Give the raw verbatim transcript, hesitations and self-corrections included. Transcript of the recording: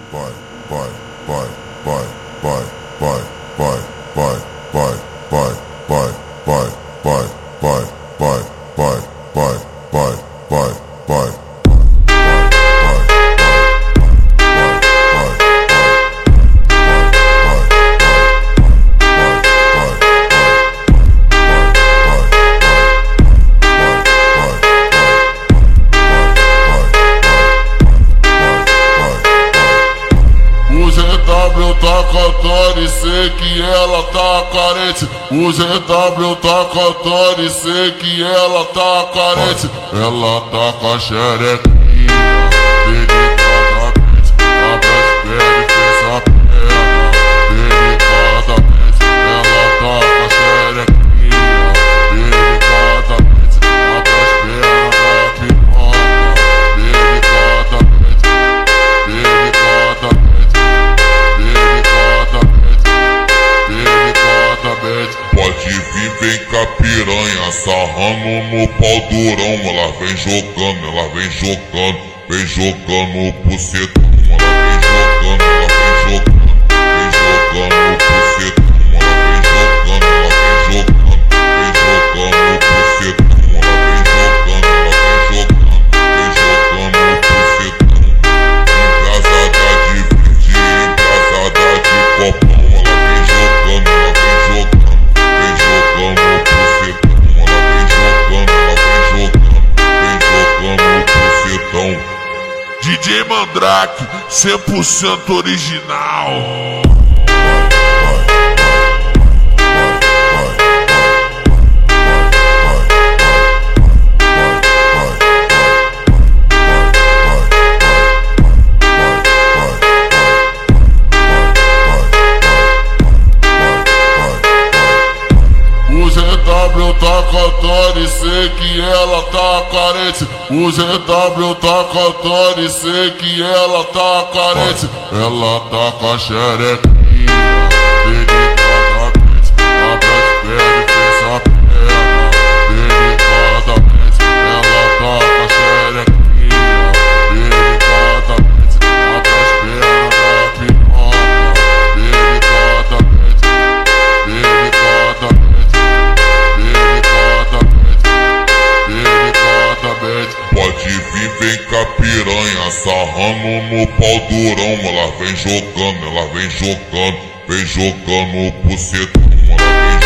vai, vai, vai, vai, vai, vai, vai, vai, vai, vai, vai, vai, vai, vai, vai, vai, vai, vai, vai, vai. Tá cantando e sei que ela tá carente. O G W tá cantando e sei que ela tá carente. Ela tá com a xerequinha delicadamente, abre as pernas e fez a perna delicadamente. Ela tá com a xerequinha delicadamente, abre as pernas da piroca delicadamente, delicadamente. Pode vir, vem com a piranha, sarrando no pau durão. Ela vem jogando, ela vem jogando, vem jogando pro bucetão. Ela vem jogando, ela vem jogando, vem jogando pro bucetão. Ela vem jogando, ela vem jogando, vem jogando pro bucetão. Ela vem jogando, ela vem jogando, vem jogando pro bucetão. Embrasada de verde, embrasada de copão. Ela vem jogando, ela vem jogando, vem jogando pro bucetão. Ela vem jogando, ela vem jogando, vem jogando pro bucetão. D J Mandrake, cem por cento original. Tá cantando e sei que ela tá carente. O G W tá cantando e sei que ela tá carente. Ela tá com a xerequinha delicadamente, abre as pernas e fez a perna delicadamente. Ela tá com a xerequinha delicadamente, abre as pernas da piroca delicadamente, delicadamente. Pode vir, vem com a piranha, sarrando no pau durão. Ela vem jogando, ela vem jogando, vem jogando pro bucetão. Ela vem